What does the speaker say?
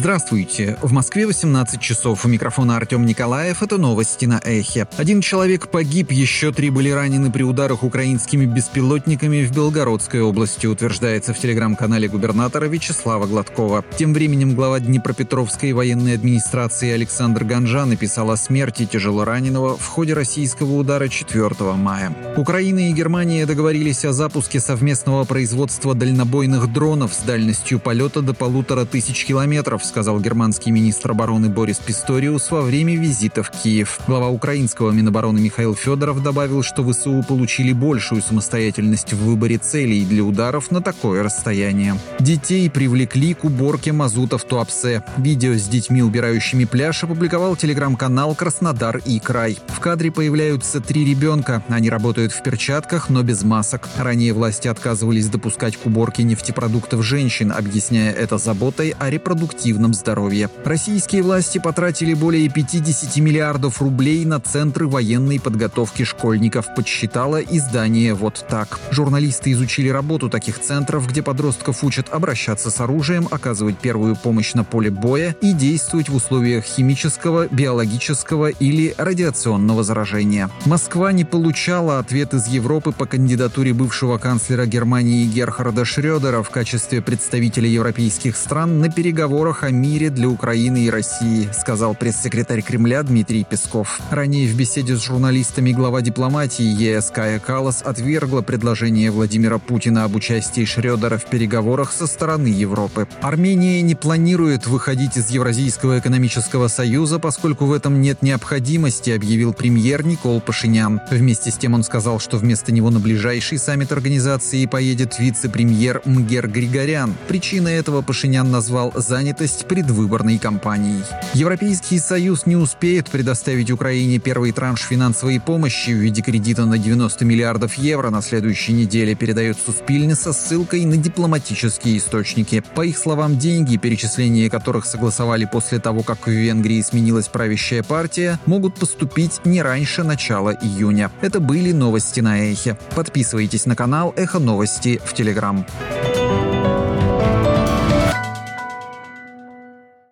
Здравствуйте. В Москве 18 часов. У микрофона Артем Николаев. Это новости на Эхе. Один человек погиб, еще 3 были ранены при ударах украинскими беспилотниками в Белгородской области, утверждается в телеграм-канале губернатора Вячеслава Гладкова. Тем временем глава Днепропетровской военной администрации Александр Ганжа написал о смерти тяжелораненого в ходе российского удара 4 мая. Украина и Германия договорились о запуске совместного производства дальнобойных дронов с дальностью полета до 1500 километров, сказал германский министр обороны Борис Писториус во время визита в Киев. Глава украинского Минобороны Михаил Федоров добавил, что ВСУ получили большую самостоятельность в выборе целей для ударов на такое расстояние. Детей привлекли к уборке мазута в Туапсе. Видео с детьми, убирающими пляж, опубликовал телеграм-канал «Краснодар и край». В кадре появляются 3 ребенка. Они работают в перчатках, но без масок. Ранее власти отказывались допускать к уборке нефтепродуктов женщин, объясняя это заботой о репродуктивном здоровье. Российские власти потратили более 50 миллиардов рублей на центры военной подготовки школьников, подсчитало издание «Вот так». Журналисты изучили работу таких центров, где подростков учат обращаться с оружием, оказывать первую помощь на поле боя и действовать в условиях химического, биологического или радиационного заражения. Москва не получала ответ из Европы по кандидатуре бывшего канцлера Германии Герхарда Шрёдера в качестве представителя европейских стран на переговорах о мире для Украины и России, сказал пресс-секретарь Кремля Дмитрий Песков. Ранее в беседе с журналистами глава дипломатии ЕС Кая Каллас отвергла предложение Владимира Путина об участии Шрёдера в переговорах со стороны Европы. Армения не планирует выходить из Евразийского экономического союза, поскольку в этом нет необходимости, объявил премьер Никол Пашинян. Вместе с тем он сказал, что вместо него на ближайший саммит организации поедет вице-премьер Мгер Григорян. Причиной этого Пашинян назвал занятость предвыборной кампанией. Европейский Союз не успеет предоставить Украине первый транш финансовой помощи в виде кредита на 90 миллиардов евро на следующей неделе, передает Суспильне со ссылкой на дипломатические источники. По их словам, деньги, перечисление которых согласовали после того, как в Венгрии сменилась правящая партия, могут поступить не раньше начала июня. Это были новости на Эхе. Подписывайтесь на канал Эхо Новости в Телеграм.